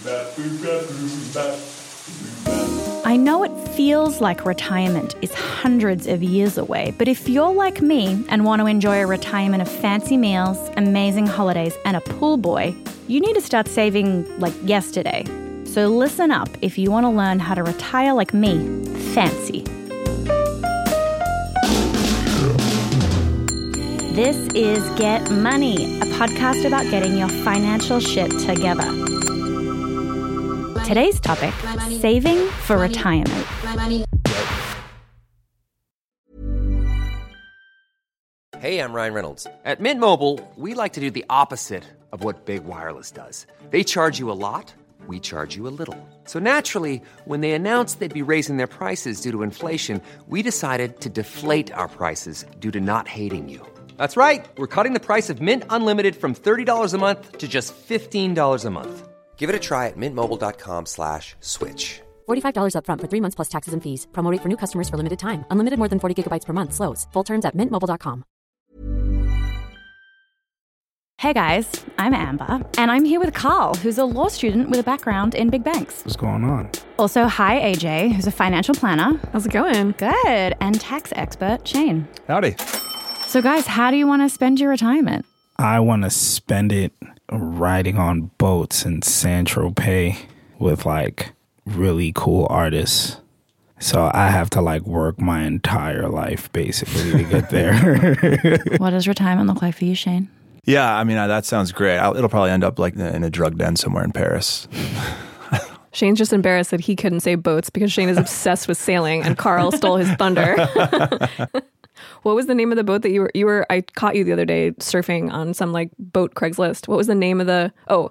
I know it feels like retirement is hundreds of years away, but if you're like me and want to enjoy a retirement of fancy meals, amazing holidays, and a pool boy, you need to start saving like yesterday. So listen up if you want to learn how to retire like me, fancy. This is Get Money, a podcast about getting your financial shit together. Today's topic, saving for retirement. Hey, I'm Ryan Reynolds. At Mint Mobile, we like to do the opposite of what Big Wireless does. They charge you a lot, we charge you a little. So naturally, when they announced they'd be raising their prices due to inflation, we decided to deflate our prices due to not hating you. That's right. We're cutting the price of Mint Unlimited from $30 a month to just $15 a month. Give it a try at mintmobile.com/switch. $45 up front for 3 months plus taxes and fees. Promo rate for new customers for limited time. Unlimited more than 40 gigabytes per month. Slows full terms at mintmobile.com. Hey guys, I'm Amber, and I'm here with Carl, who's a law student with a background in big banks. What's going on? Also, hi AJ, who's a financial planner. How's it going? Good. And tax expert Shane. Howdy. So guys, how do you want to spend your retirement? I want to spend it riding on boats in Saint-Tropez with like really cool artists. So I have to like work my entire life basically to get there. What does retirement look like for you, Shane? Yeah, I mean, that sounds great. It'll probably end up like in a drug den somewhere in Paris. Shane's just embarrassed that he couldn't say boats because Shane is obsessed with sailing and Carl stole his thunder. What was the name of the boat that you were? I caught you the other day surfing on some like boat Craigslist. What was the name of the?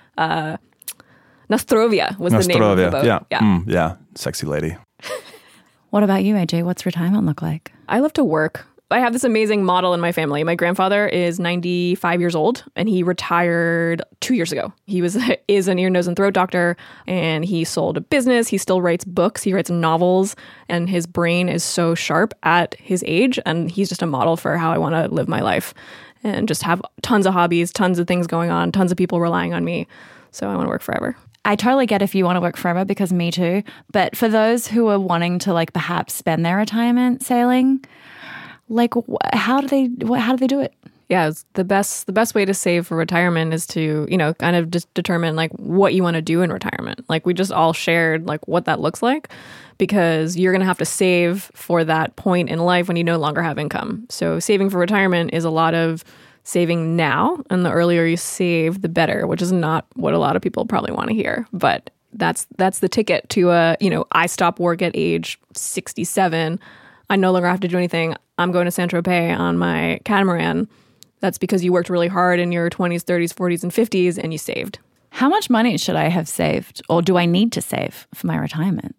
Nostrovia was the name of the boat. Yeah, sexy lady. What about you, AJ? What's retirement look like? I love to work. I have this amazing model in my family. My grandfather is 95 years old, and he retired 2 years ago. He is an ear, nose, and throat doctor, and he sold a business. He still writes books. He writes novels, and his brain is so sharp at his age, and he's just a model for how I want to live my life and just have tons of hobbies, tons of things going on, tons of people relying on me. So I want to work forever. I totally get if you want to work forever, because me too. But for those who are wanting to like perhaps spend their retirement sailing, like how do they do it? Yeah, it's the best way to save for retirement is to, kind of just determine like what you want to do in retirement. Like we just all shared like what that looks like, because you're going to have to save for that point in life when you no longer have income. So saving for retirement is a lot of saving now, and the earlier you save, the better, which is not what a lot of people probably want to hear. But that's the ticket to I stop work at age 67. I no longer have to do anything. I'm going to Saint-Tropez on my catamaran. That's because you worked really hard in your 20s, 30s, 40s, and 50s, and you saved. How much money should I have saved, or do I need to save for my retirement?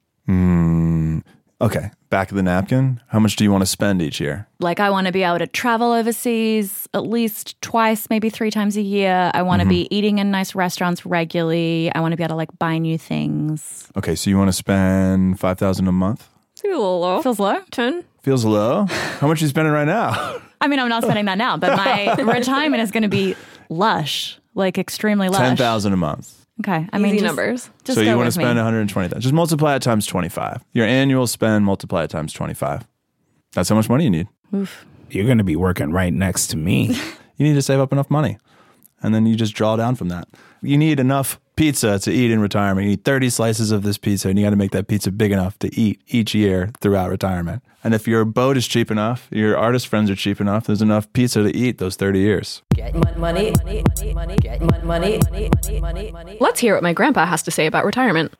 Okay, back of the napkin. How much do you want to spend each year? Like I want to be able to travel overseas at least twice, maybe 3 times a year. I want to be eating in nice restaurants regularly. I want to be able to like buy new things. Okay, so you want to spend $5,000 a month? Seems a little low. Feels low? 10. Feels low. How much are you spending right now? I mean, I'm not spending that now, but my retirement is going to be lush, like extremely lush. $10,000 a month. Okay. I Easy mean, numbers. Just so you want to spend me. $120,000. Just multiply it times 25. Your annual spend, multiply it times 25. That's how much money you need. Oof. You're going to be working right next to me. You need to save up enough money. And then you just draw down from that. You need enough pizza to eat in retirement. You need 30 slices of this pizza, and you got to make that pizza big enough to eat each year throughout retirement. And if your boat is cheap enough, your artist friends are cheap enough, there's enough pizza to eat those 30 years. Get money, get money. Let's hear what my grandpa has to say about retirement.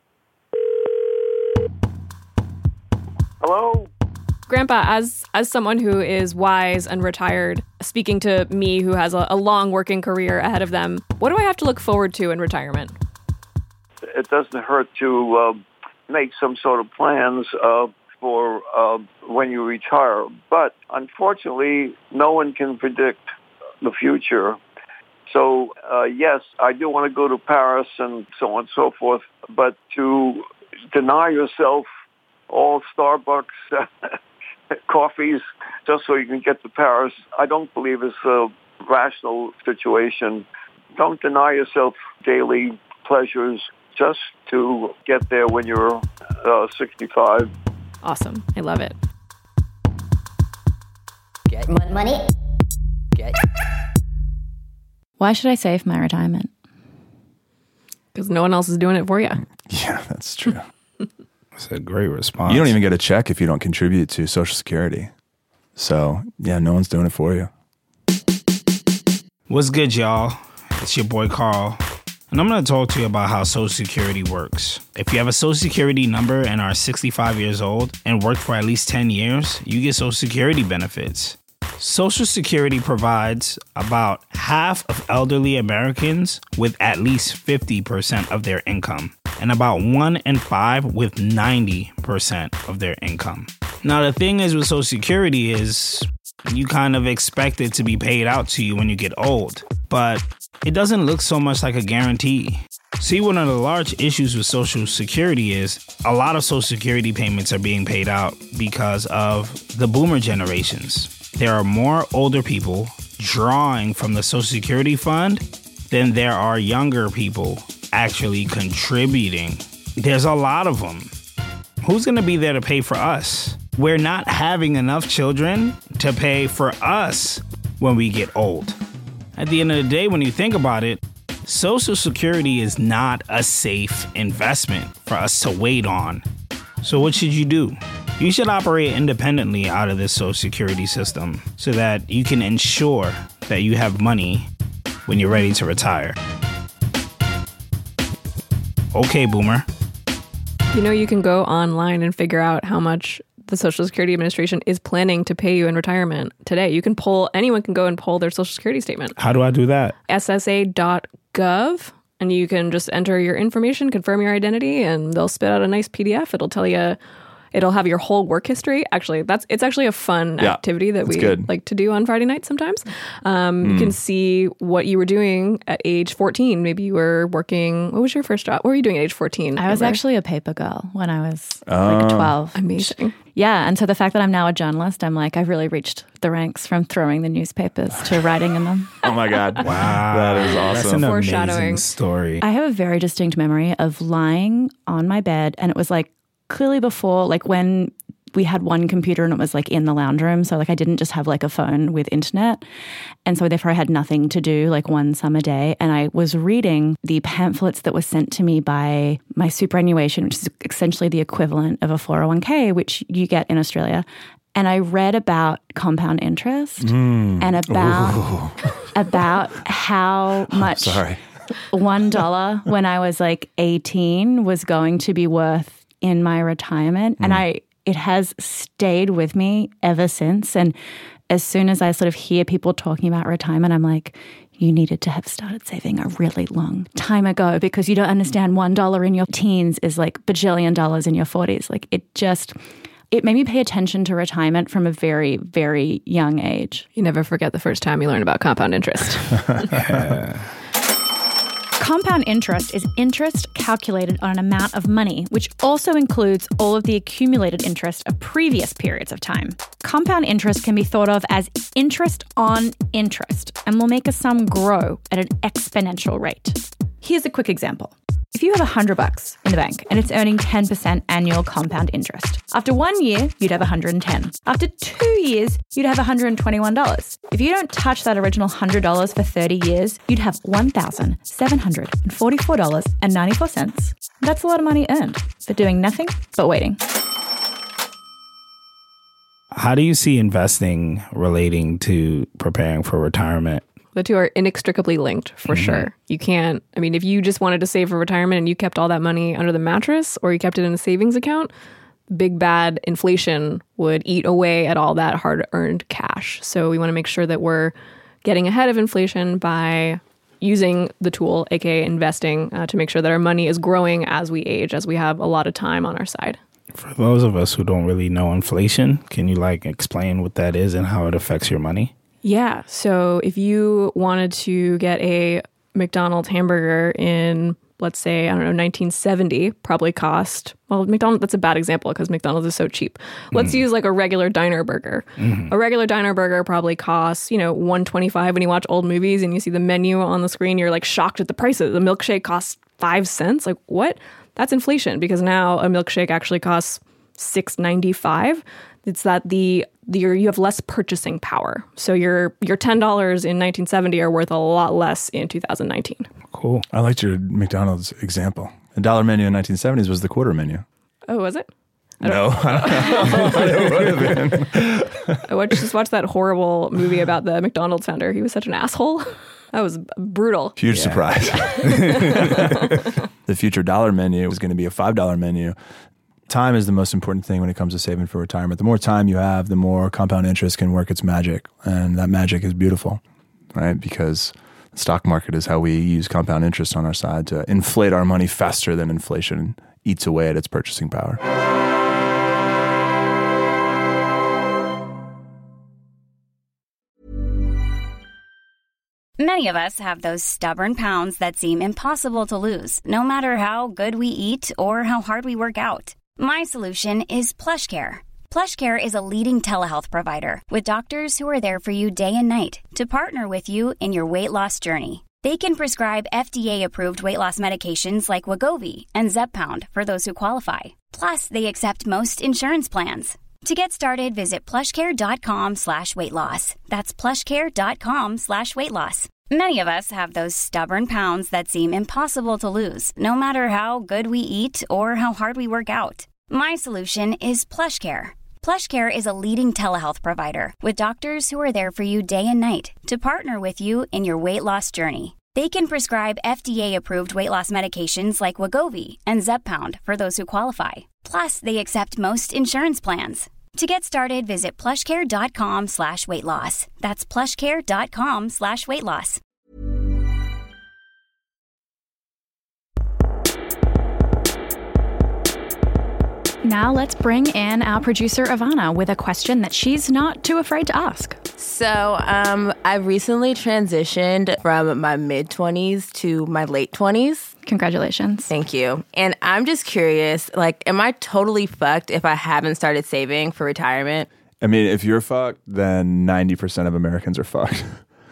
Hello? Grandpa, as someone who is wise and retired, speaking to me who has a long working career ahead of them, what do I have to look forward to in retirement? It doesn't hurt to make some sort of plans for when you retire. But unfortunately, no one can predict the future. So, yes, I do want to go to Paris and so on and so forth, but to deny yourself all Starbucks coffees just so you can get to Paris, I don't believe is a rational situation. Don't deny yourself daily pleasures just to get there when you're 65. Awesome. I love it. Get money. Get. Why should I save my retirement? Because no one else is doing it for you. Yeah, that's true. That's a great response. You don't even get a check if you don't contribute to Social Security. So, yeah, no one's doing it for you. What's good, y'all? It's your boy Carl, and I'm going to talk to you about how Social Security works. If you have a Social Security number and are 65 years old and worked for at least 10 years, you get Social Security benefits. Social Security provides about half of elderly Americans with at least 50% of their income, and about 1 in 5 with 90% of their income. Now, the thing is with Social Security is you kind of expect it to be paid out to you when you get old, but it doesn't look so much like a guarantee. See, one of the large issues with Social Security is a lot of Social Security payments are being paid out because of the boomer generations. There are more older people drawing from the Social Security fund than there are younger people actually contributing. There's a lot of them. Who's going to be there to pay for us? We're not having enough children to pay for us when we get old. At the end of the day, when you think about it, Social Security is not a safe investment for us to wait on. So what should you do? You should operate independently out of this Social Security system so that you can ensure that you have money when you're ready to retire. Okay, boomer. You know, you can go online and figure out how much the Social Security Administration is planning to pay you in retirement today. Anyone can go and pull their Social Security statement. How do I do that? SSA.gov. And you can just enter your information, confirm your identity, and they'll spit out a nice PDF. It'll have your whole work history. Actually, it's actually a fun activity that we like to do on Friday nights sometimes. You can see what you were doing at age 14. Maybe you were working. What was your first job? What were you doing at age 14? I was actually a paper girl when I was like 12. Amazing. Yeah, and so the fact that I'm now a journalist, I'm like, I've really reached the ranks from throwing the newspapers to writing in them. Oh my God. Wow. That is awesome. That's an Foreshadowing. amazing story. I have a very distinct memory of lying on my bed, and it was like clearly before, like when we had one computer and it was like in the lounge room. So like I didn't just have like a phone with internet. And so therefore I had nothing to do like one summer day. And I was reading the pamphlets that were sent to me by my superannuation, which is essentially the equivalent of a 401k, which you get in Australia. And I read about compound interest and about how much $1 when I was like 18 was going to be worth in my retirement. And it has stayed with me ever since. And as soon as I sort of hear people talking about retirement, I'm like, you needed to have started saving a really long time ago because you don't understand $1 in your teens is like bajillion dollars in your 40s. Like it made me pay attention to retirement from a very, very young age. You never forget the first time you learned about compound interest. Compound interest is interest calculated on an amount of money, which also includes all of the accumulated interest of previous periods of time. Compound interest can be thought of as interest on interest and will make a sum grow at an exponential rate. Here's a quick example. If you have $100 in the bank and it's earning 10% annual compound interest, after 1 year, you'd have 110. After 2 years, you'd have $121. If you don't touch that original $100 for 30 years, you'd have $1,744.94. That's a lot of money earned for doing nothing but waiting. How do you see investing relating to preparing for retirement? The two are inextricably linked, for sure. You can't, if you just wanted to save for retirement and you kept all that money under the mattress or you kept it in a savings account, big bad inflation would eat away at all that hard-earned cash. So we want to make sure that we're getting ahead of inflation by using the tool, aka investing, to make sure that our money is growing as we age, as we have a lot of time on our side. For those of us who don't really know inflation, can you explain what that is and how it affects your money? Yeah. So if you wanted to get a McDonald's hamburger in, let's say, 1970, probably cost, McDonald's, that's a bad example because McDonald's is so cheap. Let's use like a regular diner burger. A regular diner burger probably costs, $1.25 when you watch old movies and you see the menu on the screen, you're like shocked at the prices. The milkshake costs 5 cents. Like, what? That's inflation, because now a milkshake actually costs $6.95. It's that you have less purchasing power. So your $10 in 1970 are worth a lot less in 2019. Cool. I liked your McDonald's example. The dollar menu in 1970s was the quarter menu. Oh, was it? No, I don't know. It would have been. I just watched that horrible movie about the McDonald's founder. He was such an asshole. That was brutal. Huge surprise. The future dollar menu was going to be a $5 menu. Time is the most important thing when it comes to saving for retirement. The more time you have, the more compound interest can work its magic. And that magic is beautiful, right? Because the stock market is how we use compound interest on our side to inflate our money faster than inflation eats away at its purchasing power. Many of us have those stubborn pounds that seem impossible to lose, no matter how good we eat or how hard we work out. My solution is PlushCare. PlushCare is a leading telehealth provider with doctors who are there for you day and night to partner with you in your weight loss journey. They can prescribe FDA-approved weight loss medications like Wegovy and Zepbound for those who qualify. Plus, they accept most insurance plans. To get started, visit plushcare.com/weightloss. That's plushcare.com/weightloss. Many of us have those stubborn pounds that seem impossible to lose, no matter how good we eat or how hard we work out. My solution is PlushCare. PlushCare is a leading telehealth provider with doctors who are there for you day and night to partner with you in your weight loss journey. They can prescribe FDA-approved weight loss medications like Wegovy and Zepbound for those who qualify. Plus, they accept most insurance plans. To get started, visit plushcare.com/weightloss. That's plushcare.com/weightloss. Now let's bring in our producer, Ivana, with a question that she's not too afraid to ask. So I recently transitioned from my mid-20s to my late 20s. Congratulations. Thank you. And I'm just curious, like, am I totally fucked if I haven't started saving for retirement? I mean, if you're fucked, then 90% of Americans are fucked.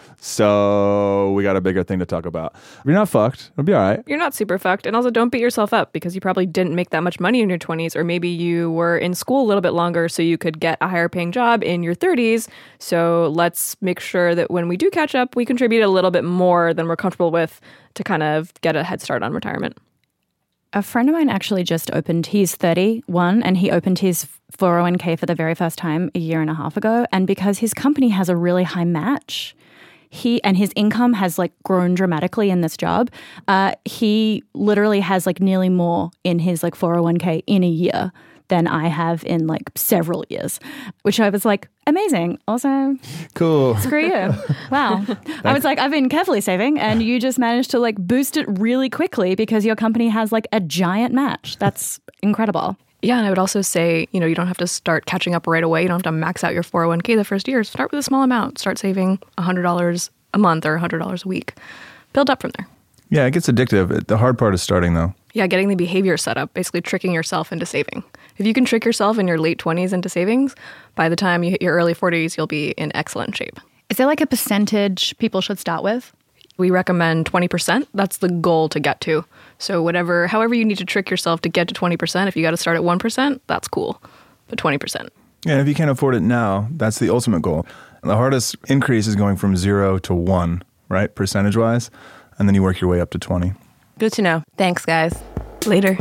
So we got a bigger thing to talk about. You're not fucked. It'll be all right. You're not super fucked. And also, don't beat yourself up, because you probably didn't make that much money in your 20s, or maybe you were in school a little bit longer so you could get a higher paying job in your 30s. So let's make sure that when we do catch up, we contribute a little bit more than we're comfortable with to kind of get a head start on retirement. A friend of mine actually just opened, he's 31, and he opened his 401k for the very first time a year and a half ago. And because his company has a really high match, his income has like grown dramatically in this job. He literally has like nearly more in his like 401k in a year than I have in like several years, which I was like, amazing. Also, cool. Screw you. Wow. I was like, I've been carefully saving, and you just managed to like boost it really quickly because your company has like a giant match. That's incredible. Yeah, and I would also say, you don't have to start catching up right away. You don't have to max out your 401k the first year. Start with a small amount. Start saving $100 a month or $100 a week. Build up from there. Yeah, it gets addictive. The hard part is starting, though. Yeah, getting the behavior set up, basically tricking yourself into saving. If you can trick yourself in your late 20s into savings, by the time you hit your early 40s, you'll be in excellent shape. Is there like a percentage people should start with? We recommend 20%. That's the goal to get to. So however you need to trick yourself to get to 20%, if you got to start at 1%, that's cool. But 20%. Yeah, and if you can't afford it now, that's the ultimate goal. The hardest increase is going from 0 to 1, right? Percentage-wise. And then you work your way up to 20. Good to know. Thanks, guys. Later.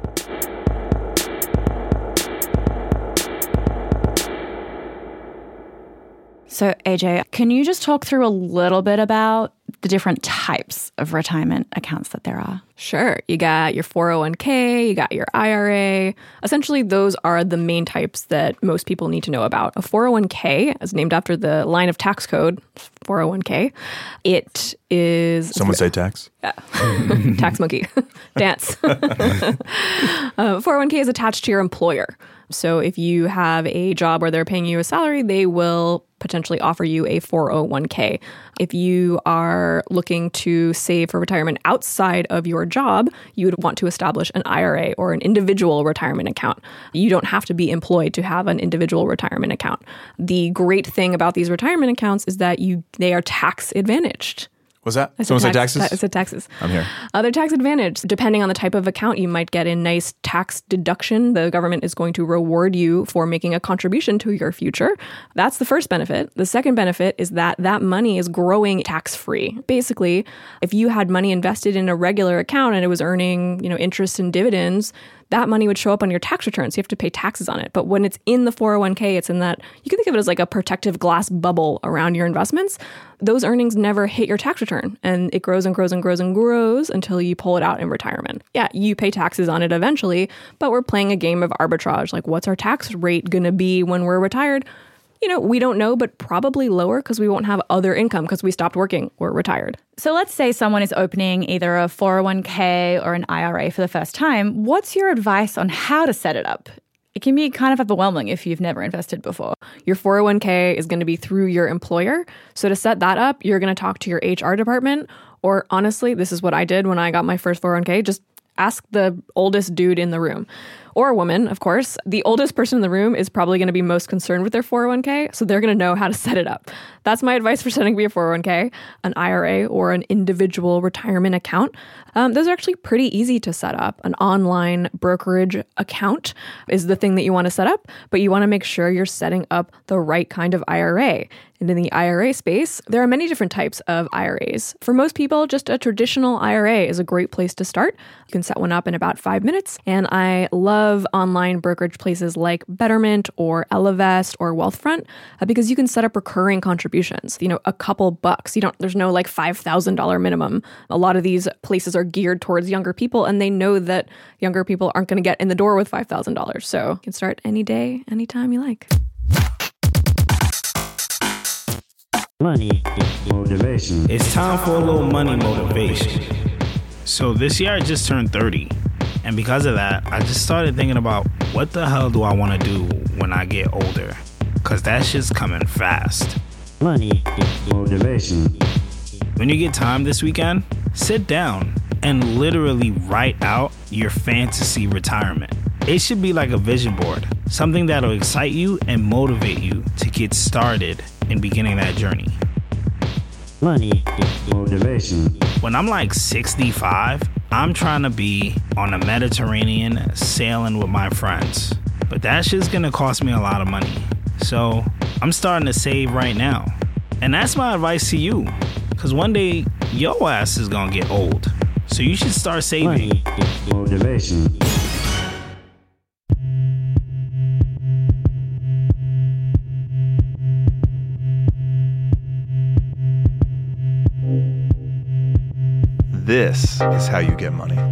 So, AJ, can you just talk through a little bit about the different types of retirement accounts that there are? Sure. You got your 401k, you got your IRA. Essentially, those are the main types that most people need to know about. A 401k is named after the line of tax code, 401k. It is... Someone say tax. Yeah. Tax monkey. Dance. 401k is attached to your employer. So if you have a job where they're paying you a salary, they will potentially offer you a 401k. If you are looking to save for retirement outside of your job, you would want to establish an IRA or an individual retirement account. You don't have to be employed to have an individual retirement account. The great thing about these retirement accounts is that they are tax advantaged. What's that? I said Someone say taxes? I said taxes. I'm here. Other tax advantage. Depending on the type of account, you might get a nice tax deduction. The government is going to reward you for making a contribution to your future. That's the first benefit. The second benefit is that that money is growing tax-free. Basically, if you had money invested in a regular account and it was earning, interest and dividends, that money would show up on your tax returns. So you have to pay taxes on it. But when it's in the 401k, it's in that, you can think of it as like a protective glass bubble around your investments. Those earnings never hit your tax return, and it grows and grows and grows and grows until you pull it out in retirement. Yeah, you pay taxes on it eventually, but we're playing a game of arbitrage. Like, what's our tax rate going to be when we're retired? We don't know, but probably lower because we won't have other income because we stopped working or retired. So let's say someone is opening either a 401k or an IRA for the first time. What's your advice on how to set it up? It can be kind of overwhelming if you've never invested before. Your 401k is going to be through your employer. So to set that up, you're going to talk to your HR department. Or honestly, this is what I did when I got my first 401k. Just ask the oldest dude in the room. Or a woman, of course. The oldest person in the room is probably going to be most concerned with their 401k, so they're going to know how to set it up. That's my advice for setting up your 401k, an IRA, or an individual retirement account. Those are actually pretty easy to set up. An online brokerage account is the thing that you want to set up, but you want to make sure you're setting up the right kind of IRA. And in the IRA space, there are many different types of IRAs. For most people, just a traditional IRA is a great place to start. You can set one up in about 5 minutes. And I love online brokerage places like Betterment or Ellevest or Wealthfront because you can set up recurring contributions, a couple bucks. There's no like $5,000 minimum. A lot of these places are geared towards younger people, and they know that younger people aren't going to get in the door with $5,000. So you can start any day, anytime you like. Money motivation. It's time for a little money motivation. So this year I just turned 30. And because of that, I just started thinking about what the hell do I want to do when I get older? Because that shit's coming fast. Money motivation. When you get time this weekend, sit down and literally write out your fantasy retirement. It should be like a vision board, something that'll excite you and motivate you to get started in beginning that journey. Money motivation. When I'm like 65, I'm trying to be on the Mediterranean sailing with my friends. But that shit's gonna cost me a lot of money. So I'm starting to save right now. And that's my advice to you. Because one day, your ass is gonna get old. So you should start saving. Money motivation. This is how you get money.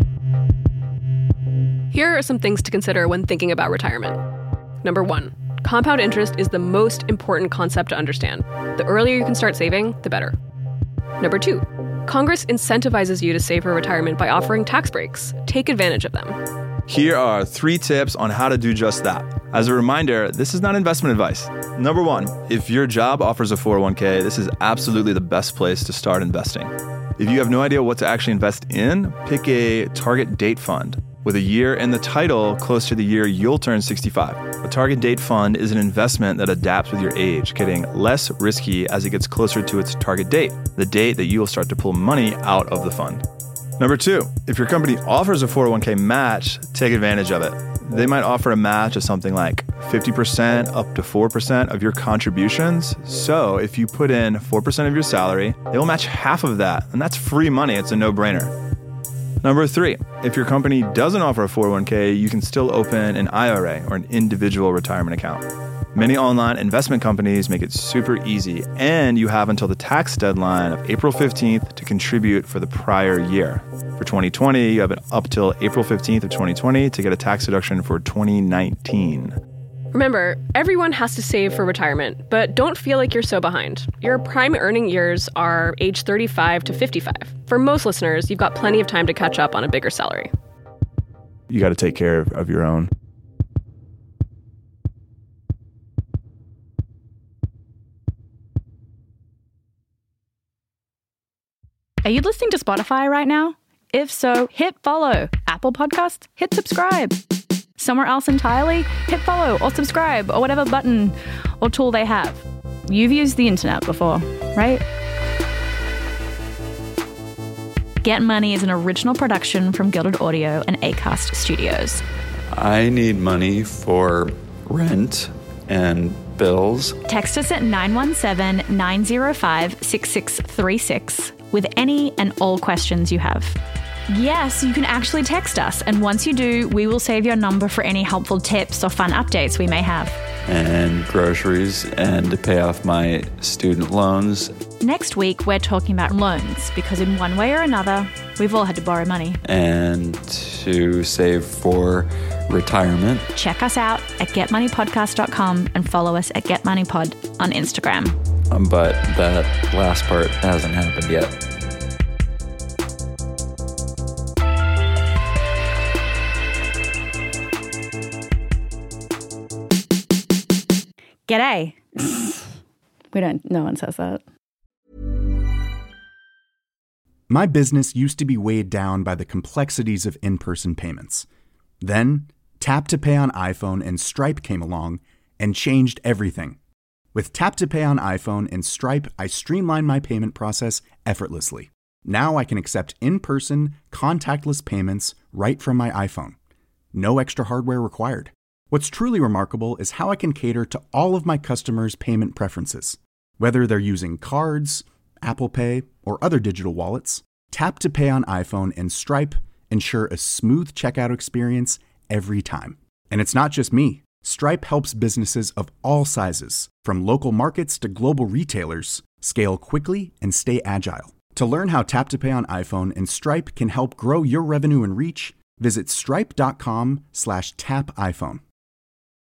Here are some things to consider when thinking about retirement. Number 1, compound interest is the most important concept to understand. The earlier you can start saving, the better. Number 2, Congress incentivizes you to save for retirement by offering tax breaks. Take advantage of them. Here are 3 tips on how to do just that. As a reminder, this is not investment advice. Number 1, if your job offers a 401k, this is absolutely the best place to start investing. If you have no idea what to actually invest in, pick a target date fund with a year in the title close to the year you'll turn 65. A target date fund is an investment that adapts with your age, getting less risky as it gets closer to its target date, the date that you will start to pull money out of the fund. Number 2, if your company offers a 401k match, take advantage of it. They might offer a match of something like 50% up to 4% of your contributions. So if you put in 4% of your salary, they will match half of that. And that's free money. It's a no-brainer. Number 3, if your company doesn't offer a 401k, you can still open an IRA or an individual retirement account. Many online investment companies make it super easy, and you have until the tax deadline of April 15th to contribute for the prior year. For 2020, you have up till April 15th of 2020 to get a tax deduction for 2019. Remember, everyone has to save for retirement, but don't feel like you're so behind. Your prime earning years are age 35 to 55. For most listeners, you've got plenty of time to catch up on a bigger salary. You got to take care of your own. Are you listening to Spotify right now? If so, hit follow. Apple Podcasts, hit subscribe. Somewhere else entirely, hit follow or subscribe or whatever button or tool they have. You've used the internet before, right? Get Money is an original production from Gilded Audio and Acast Studios. I need money for rent and bills. Text us at 917-905-6636 with any and all questions you have. Yes, you can actually text us, and once you do, we will save your number for any helpful tips or fun updates we may have. And groceries, and to pay off my student loans. Next week, we're talking about loans, because in one way or another, we've all had to borrow money. And to save for retirement. Check us out at getmoneypodcast.com and follow us at getmoneypod on Instagram. But that last part hasn't happened yet. G'day. No one says that. My business used to be weighed down by the complexities of in-person payments. Then, Tap to Pay on iPhone and Stripe came along and changed everything. With Tap to Pay on iPhone and Stripe, I streamlined my payment process effortlessly. Now I can accept in-person, contactless payments right from my iPhone. No extra hardware required. What's truly remarkable is how I can cater to all of my customers' payment preferences. Whether they're using cards, Apple Pay, or other digital wallets, Tap to Pay on iPhone and Stripe ensure a smooth checkout experience every time. And it's not just me. Stripe helps businesses of all sizes, from local markets to global retailers, scale quickly and stay agile. To learn how Tap to Pay on iPhone and Stripe can help grow your revenue and reach, visit stripe.com/tapiphone.